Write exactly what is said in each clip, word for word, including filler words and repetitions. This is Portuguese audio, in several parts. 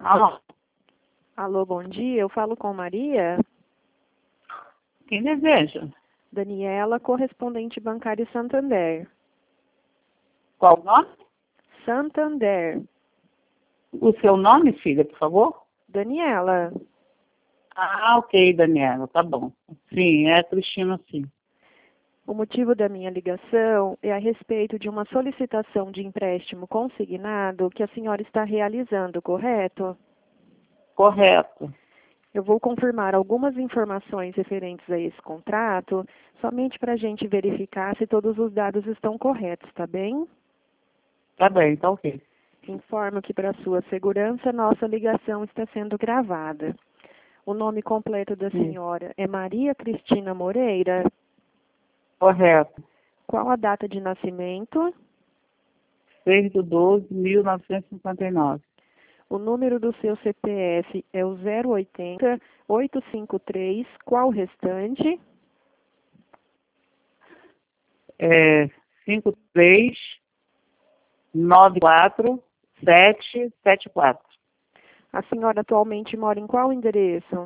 Alô, Alô, bom dia. Eu falo com Maria. quem deseja? Daniela, correspondente bancário Santander. Qual o nome? Santander. O seu nome, filha, por favor? Daniela. Ah, ok, Daniela, tá bom. Sim, é a Cristina, sim. O motivo da minha ligação é a respeito de uma solicitação de empréstimo consignado que a senhora está realizando, correto? Correto. Eu vou confirmar algumas informações referentes a esse contrato, somente para a gente verificar se todos os dados estão corretos, tá bem? Tá bem, tá ok. Informo que, para sua segurança, nossa ligação está sendo gravada. O nome completo da Sim. senhora é Maria Cristina Moreira. Correto. Qual a data de nascimento? seis de doze de mil novecentos e cinquenta e nove. O número do seu C P F é o zero oitenta, oitocentos e cinquenta e três. Qual o restante? É cinco três nove quatro sete sete quatro. A senhora atualmente mora em qual endereço?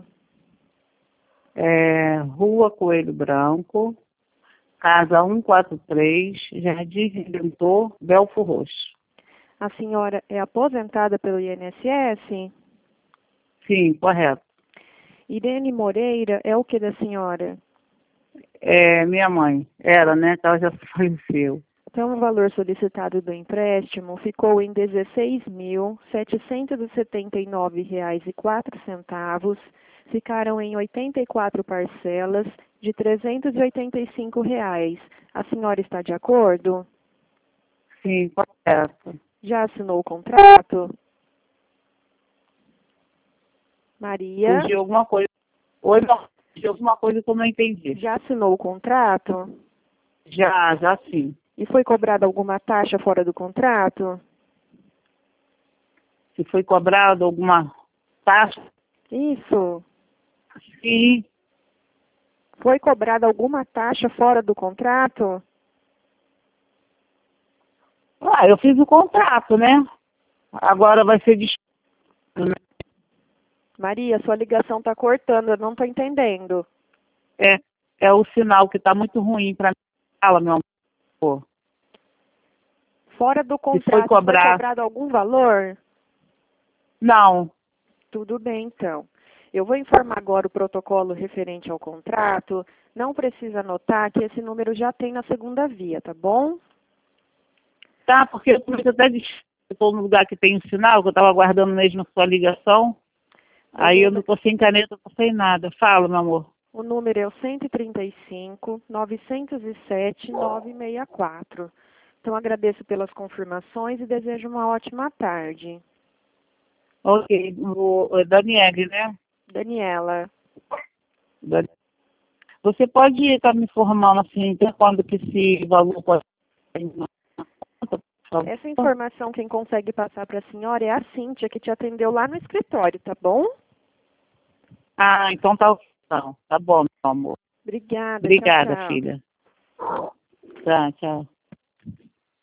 É, Rua Coelho Branco, casa cento e quarenta e três, Jardim Redentor, Belfo Roxo. A senhora é aposentada pelo I N S S? Sim, correto. Irene Moreira é o que da senhora? É minha mãe. Era, né? Que ela já faleceu. Então, o valor solicitado do empréstimo ficou em dezesseis mil setecentos e setenta e nove reais e quatro centavos. Ficaram em oitenta e quatro parcelas de trezentos e oitenta e cinco reais. A senhora está de acordo? Sim, correto. Já assinou o contrato? Maria, Surgiu alguma coisa. Oi, não. Surgiu alguma coisa que eu não entendi. já assinou o contrato? Já, já sim. E foi cobrada alguma taxa fora do contrato? Se foi cobrado alguma taxa? Isso. Sim. Foi cobrada alguma taxa fora do contrato? Ah, eu fiz o contrato, né? Agora vai ser desconto, né? Maria, sua ligação está cortando, eu não estou entendendo. É, é o sinal que está muito ruim para mim. Fala, meu amor. Fora do Se foi contrato, foi cobrar. cobrado algum valor? Não. Tudo bem, então. Eu vou informar agora o protocolo referente ao contrato. Não precisa anotar que esse número já tem na segunda via, tá bom? Tá, porque eu comecei até de estou no lugar que tem um sinal, que eu estava aguardando mesmo a sua ligação. O Aí eu não número, tô sem caneta, tô sem nada. Fala, meu amor. o número é o cento e trinta e cinco, novecentos e sete, novecentos e sessenta e quatro. Então, agradeço pelas confirmações e desejo uma ótima tarde. Ok, o, o Daniele, né? Daniela. Dan- Você pode estar me informando assim, até quando que esse valor pode ser na conta, por favor? Essa informação quem consegue passar para a senhora é a Cíntia, que te atendeu lá no escritório, tá bom? Ah, então tá, então, tá bom, meu amor. Obrigada, tchau, Obrigada, tchau. filha. Tá, tchau.